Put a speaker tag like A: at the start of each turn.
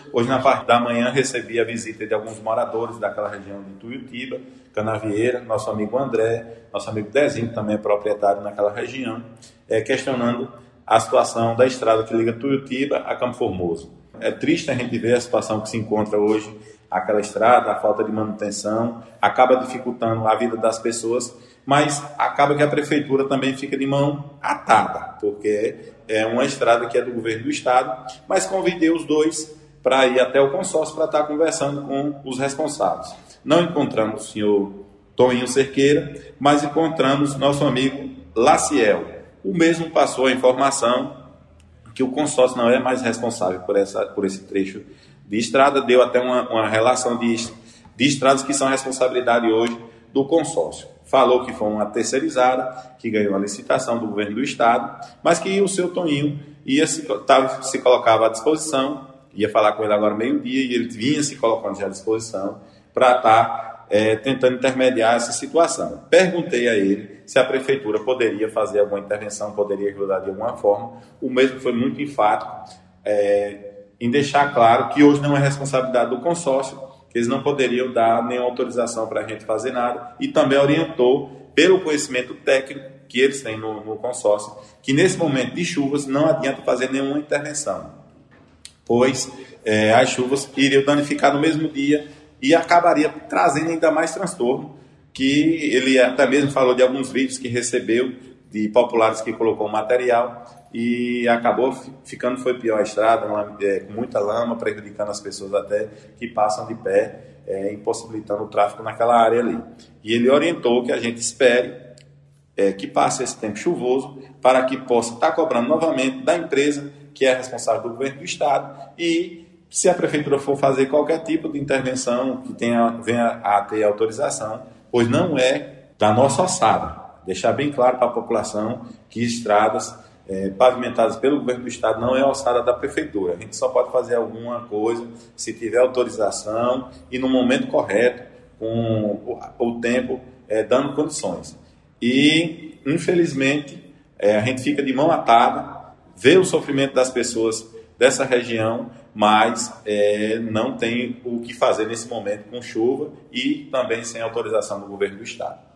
A: Hoje, na parte da manhã, recebi a visita de alguns moradores daquela região de Tuiutiba, Canavieira, nosso amigo André, nosso amigo Dezinho, que também é proprietário naquela região, questionando a situação da estrada que liga Tuiutiba a Campo Formoso. É triste a gente ver a situação que se encontra hoje, aquela estrada, a falta de manutenção, acaba dificultando a vida das pessoas, mas acaba que a prefeitura também fica de mão atada, porque é uma estrada que é do governo do estado, mas convidei os dois para ir até o consórcio para estar conversando com os responsáveis. Não encontramos o senhor Toninho Cerqueira, mas encontramos nosso amigo Laciel. O mesmo passou a informação que o consórcio não é mais responsável por esse trecho de estrada, deu até uma relação de estradas que são responsabilidade hoje do consórcio. Falou que foi uma terceirizada, que ganhou a licitação do governo do estado, mas que o seu Toninho se colocava à disposição, ia falar com ele agora meio-dia, e ele vinha se colocando já à disposição para estar tentando intermediar essa situação. Perguntei a ele se a prefeitura poderia fazer alguma intervenção, poderia ajudar de alguma forma. O mesmo foi muito enfático em deixar claro que hoje não é responsabilidade do consórcio, que eles não poderiam dar nenhuma autorização para a gente fazer nada, e também orientou, pelo conhecimento técnico que eles têm no consórcio, que nesse momento de chuvas não adianta fazer nenhuma intervenção, pois as chuvas iriam danificar no mesmo dia e acabaria trazendo ainda mais transtorno, que ele até mesmo falou de alguns vídeos que recebeu de populares que colocou material e acabou ficando, foi pior a estrada, com muita lama, prejudicando as pessoas até que passam de pé, impossibilitando o tráfego naquela área ali. E ele orientou que a gente espere que passe esse tempo chuvoso para que possa estar cobrando novamente da empresa que é responsável do governo do estado, e se a prefeitura for fazer qualquer tipo de intervenção que venha a ter autorização, pois não é da nossa alçada. Deixar bem claro para a população que estradas pavimentadas pelo governo do estado não é a alçada da prefeitura. A gente só pode fazer alguma coisa se tiver autorização e no momento correto, com o tempo dando condições. E, infelizmente, a gente fica de mão atada, vê o sofrimento das pessoas dessa região, mas não tem o que fazer nesse momento com chuva e também sem autorização do governo do estado.